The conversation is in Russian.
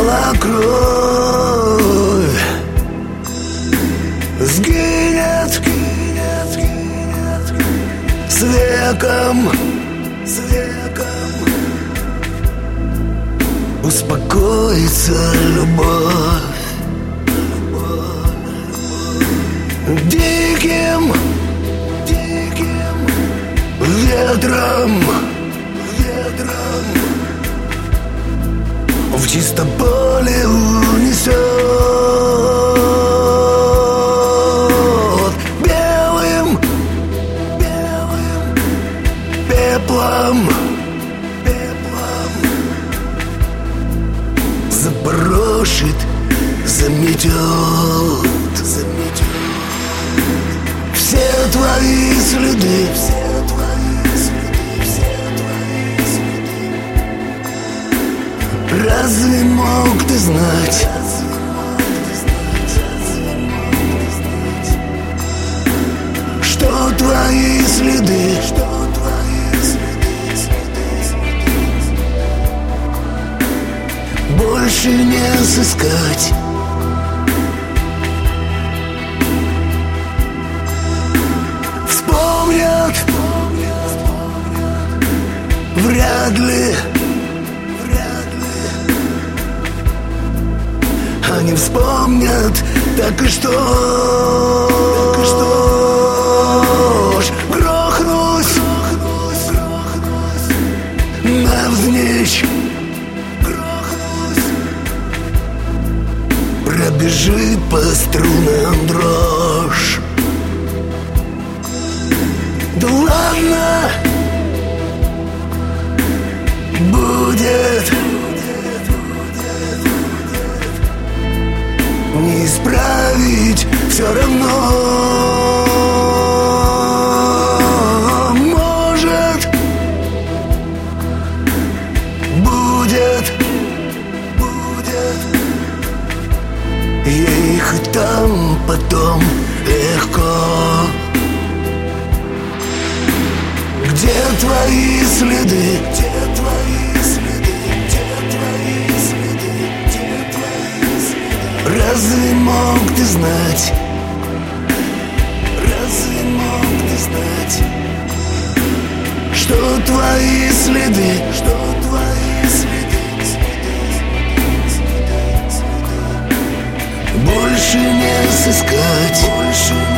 тела кровь сгинет с веком, успокоится любовь. Диким ветром в чистом поле унесет белым пеплом, запорошит, заметет все твои следы. Разве мог ты знать, что твои следы больше не сыскать? Вспомнят, вряд ли. Они вспомнят, так и что ж, грохнусь навзничь, пробежит по струнам дрожь. Да ладно, будет. Не исправить все равно. Может, будет. Ей хоть там потом легко. Где твои следы? Разве мог ты знать? Что твои следы больше не сыскать?